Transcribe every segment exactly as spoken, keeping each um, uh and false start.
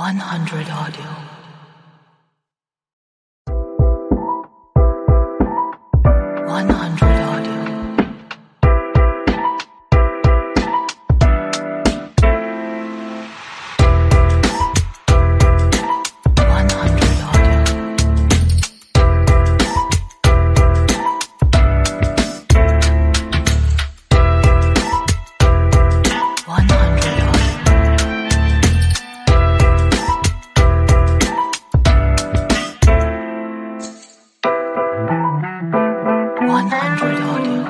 one hundred audio. one hundred audio. one hundred audio. one hundred audio. one hundred audio.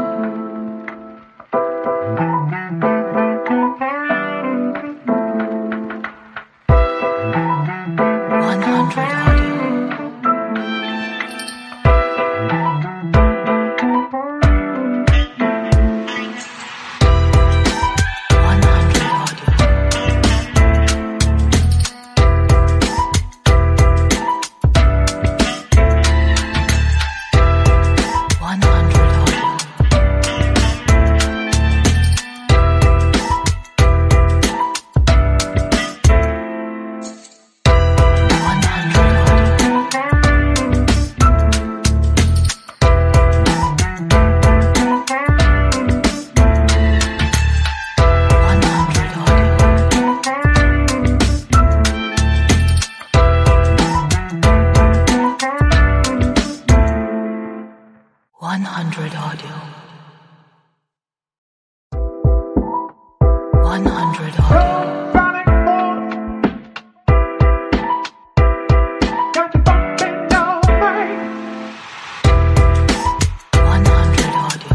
one hundred audio. one hundred audio. one hundred audio. one hundred one hundred audio. one hundred audio. one hundred audio.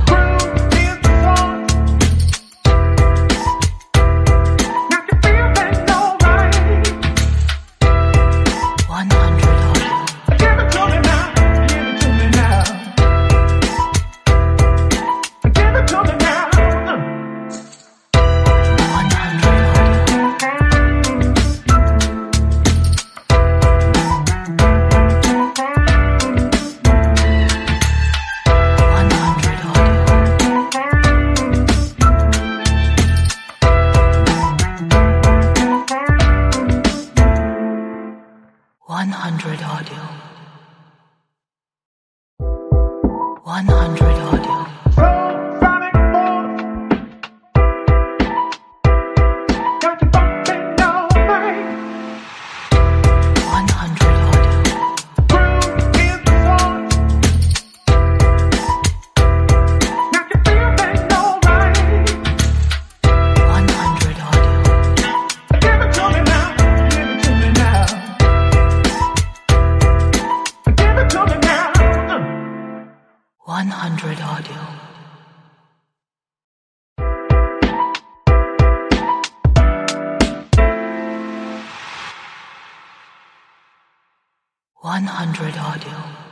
one hundred audio. one hundred audio. one hundred audio. one hundred audio. one hundred audio. one hundred audio. one hundred audio.